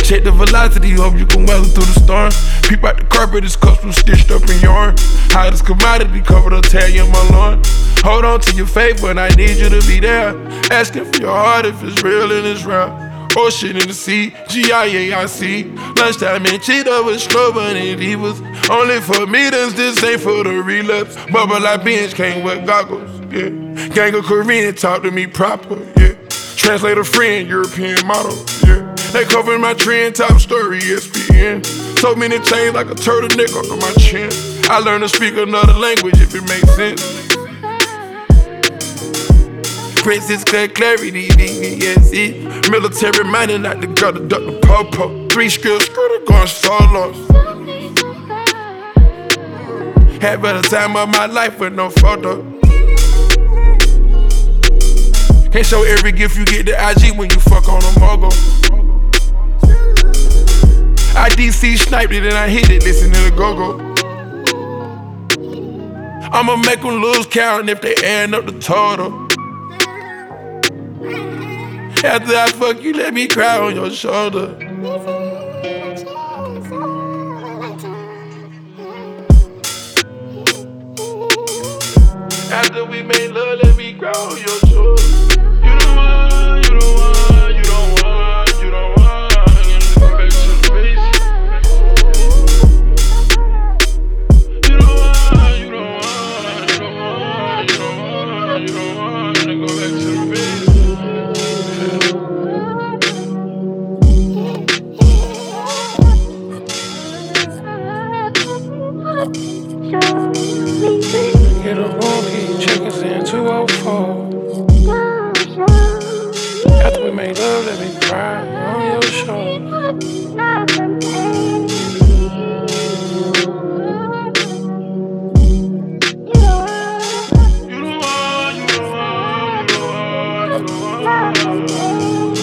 Check the velocity, hope you can weather through the storm. Peep out the carpet, it's custom stitched up in yarn. Hottest commodity, covered a tag in my lawn. Hold on to your faith, but I need you to be there. Asking for your heart if it's real and it's real. Ocean in the sea, G-I-A-I-C. Lunchtime in Cheetah with Strobin and Divas. Only for meetings, this ain't for the relapse. Bubble like binge, can't wear goggles, yeah. Gang of Korean, talk to me proper, yeah. Translator friend, European model, yeah. They covering my trend, top story, ESPN. So many chains like a turtleneck under my chin. I learned to speak another language if it makes sense. Princess cut clarity, VVSE. Military minded, not the girl to duck the po-po. 3 skills, skirted, going solo. Had better time of my life with no photo. Can't show every gift you get to IG when you fuck on a mogul. I DC sniped it and I hit it, listen to the go-go. I'ma make them lose count if they add up the total. After I fuck you, let me cry on your shoulder. After we made love, let me cry on your shoulder. You don't want, you don't want, you don't want, you don't want. I'm gonna go back to the base. You don't want, you don't want, you don't want, you don't want, you don't want. I'm gonna go back to the base. Get a room, keep chickens in 204. After we made love, let me cry on your shoulder. You don't want, you don't want, you don't want, you don't want.